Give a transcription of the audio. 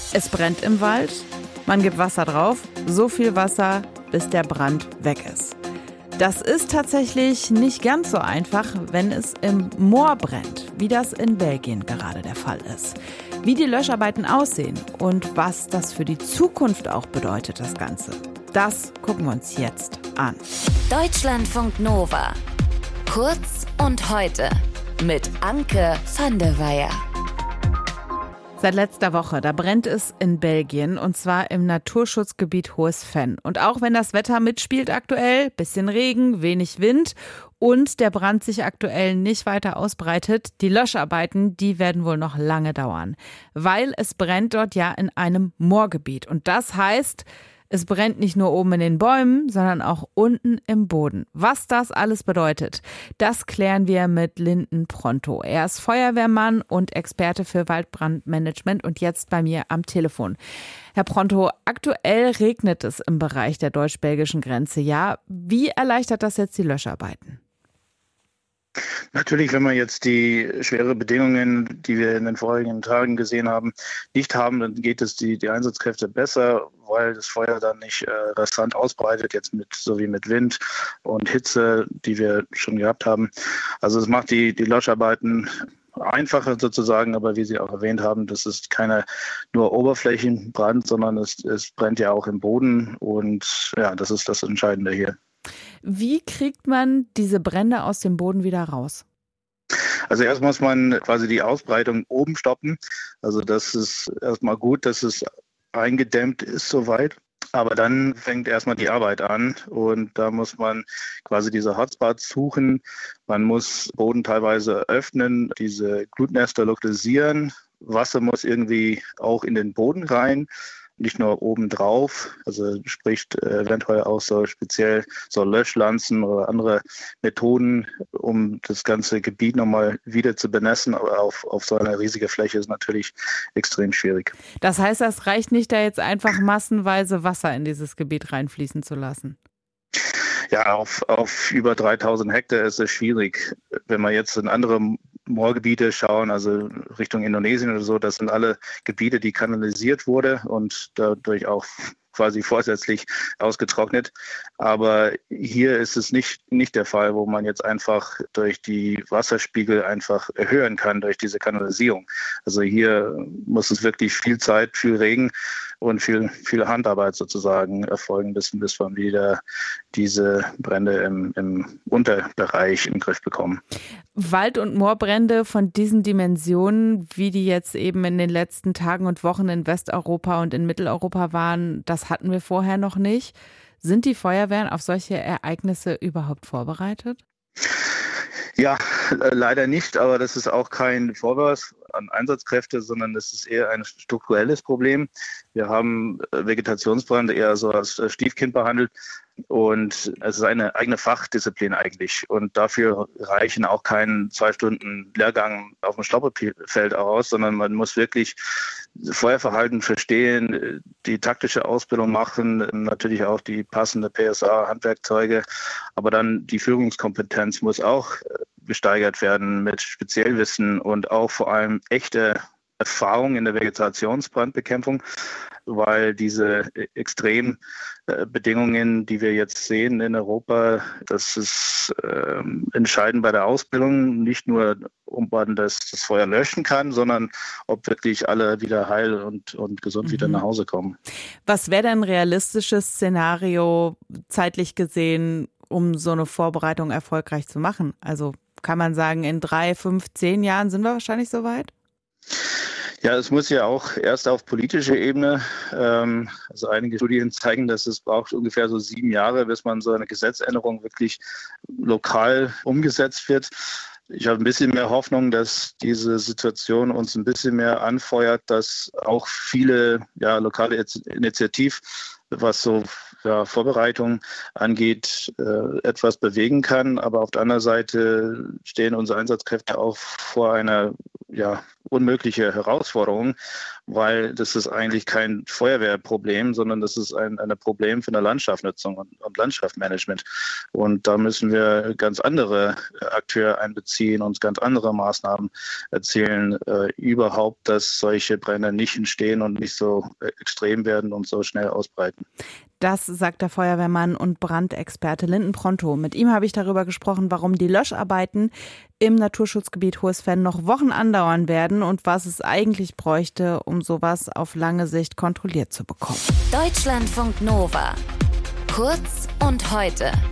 Es brennt im Wald, man gibt Wasser drauf, so viel Wasser, bis der Brand weg ist. Das ist tatsächlich nicht ganz so einfach, wenn es im Moor brennt, wie das in Belgien gerade der Fall ist. Wie die Löscharbeiten aussehen und was das für die Zukunft auch bedeutet, das Ganze. Das gucken wir uns jetzt an. Deutschlandfunk Nova. Kurz und heute mit Anke van der Weyer. Seit letzter Woche, da brennt es in Belgien und zwar im Naturschutzgebiet Hohes Venn. Und auch wenn das Wetter mitspielt aktuell, bisschen Regen, wenig Wind und der Brand sich aktuell nicht weiter ausbreitet, die Löscharbeiten, die werden wohl noch lange dauern. Weil es brennt dort ja in einem Moorgebiet. Und das heißt, es brennt nicht nur oben in den Bäumen, sondern auch unten im Boden. Was das alles bedeutet, das klären wir mit Linden Pronto. Er ist Feuerwehrmann und Experte für Waldbrandmanagement und jetzt bei mir am Telefon. Herr Pronto, aktuell regnet es im Bereich der deutsch-belgischen Grenze. Ja, wie erleichtert das jetzt die Löscharbeiten? Natürlich, wenn wir jetzt die schweren Bedingungen, die wir in den vorigen Tagen gesehen haben, nicht haben, dann geht es die Einsatzkräfte besser, weil das Feuer dann nicht rasant ausbreitet, jetzt so wie mit Wind und Hitze, die wir schon gehabt haben. Also es macht die Löscharbeiten einfacher sozusagen, aber wie Sie auch erwähnt haben, das ist keine nur Oberflächenbrand, sondern es brennt ja auch im Boden und ja, das ist das Entscheidende hier. Wie kriegt man diese Brände aus dem Boden wieder raus? Also erst muss man quasi die Ausbreitung oben stoppen. Also das ist erstmal gut, dass es eingedämmt ist soweit. Aber dann fängt erstmal die Arbeit an und da muss man quasi diese Hotspots suchen. Man muss Boden teilweise öffnen, diese Glutnester lokalisieren. Wasser muss irgendwie auch in den Boden rein. Nicht nur oben drauf, also spricht eventuell auch so speziell so Löschlanzen oder andere Methoden, um das ganze Gebiet nochmal wieder zu benässen. Aber auf so einer riesigen Fläche ist natürlich extrem schwierig. Das heißt, das reicht nicht, da jetzt einfach massenweise Wasser in dieses Gebiet reinfließen zu lassen? Ja, auf über 3000 Hektar ist es schwierig. Wenn wir jetzt in andere Moorgebiete schauen, also Richtung Indonesien oder so, das sind alle Gebiete, die kanalisiert wurde und dadurch auch quasi vorsätzlich ausgetrocknet. Aber hier ist es nicht der Fall, wo man jetzt einfach durch die Wasserspiegel einfach erhöhen kann durch diese Kanalisierung. Also hier muss es wirklich viel Zeit, viel Regen und viel Handarbeit sozusagen erfolgen, bis man wieder diese Brände im Unterbereich im Griff bekommen. Wald- und Moorbrände von diesen Dimensionen, wie die jetzt eben in den letzten Tagen und Wochen in Westeuropa und in Mitteleuropa waren, das hatten wir vorher noch nicht. Sind die Feuerwehren auf solche Ereignisse überhaupt vorbereitet? Ja, leider nicht, aber das ist auch kein Vorwurf an Einsatzkräfte, sondern das ist eher ein strukturelles Problem. Wir haben Vegetationsbrände eher so als Stiefkind behandelt und es ist eine eigene Fachdisziplin eigentlich und dafür reichen auch kein 2 Stunden Lehrgang auf dem Stoppelfeld aus, sondern man muss wirklich Feuerverhalten verstehen, die taktische Ausbildung machen, natürlich auch die passende PSA-Handwerkzeuge, aber dann die Führungskompetenz muss auch gesteigert werden mit Spezialwissen und auch vor allem echte Erfahrung in der Vegetationsbrandbekämpfung, weil diese Extrembedingungen, die wir jetzt sehen in Europa, das ist entscheidend bei der Ausbildung, nicht nur, ob man das Feuer löschen kann, sondern ob wirklich alle wieder heil und gesund wieder nach Hause kommen. Was wäre denn ein realistisches Szenario zeitlich gesehen, um so eine Vorbereitung erfolgreich zu machen? Also kann man sagen, in 3, 5, 10 Jahren sind wir wahrscheinlich soweit? Ja, es muss ja auch erst auf politischer Ebene, also einige Studien zeigen, dass es braucht ungefähr so 7 Jahre, bis man so eine Gesetzänderung wirklich lokal umgesetzt wird. Ich habe ein bisschen mehr Hoffnung, dass diese Situation uns ein bisschen mehr anfeuert, dass auch viele lokale Initiativen, was so Vorbereitung angeht, etwas bewegen kann. Aber auf der anderen Seite stehen unsere Einsatzkräfte auch vor einer unmögliche Herausforderung, weil das ist eigentlich kein Feuerwehrproblem, sondern das ist ein Problem für eine Landschaftsnutzung und Landschaftsmanagement. Und da müssen wir ganz andere Akteure einbeziehen, uns ganz andere Maßnahmen erzählen, überhaupt, dass solche Brände nicht entstehen und nicht so extrem werden und so schnell ausbreiten. Das sagt der Feuerwehrmann und Brandexperte Linden Pronto. Mit ihm habe ich darüber gesprochen, warum die Löscharbeiten im Naturschutzgebiet Hohes Venn noch Wochen andauern werden und was es eigentlich bräuchte, um sowas auf lange Sicht kontrolliert zu bekommen. Deutschlandfunk Nova. Kurz und heute.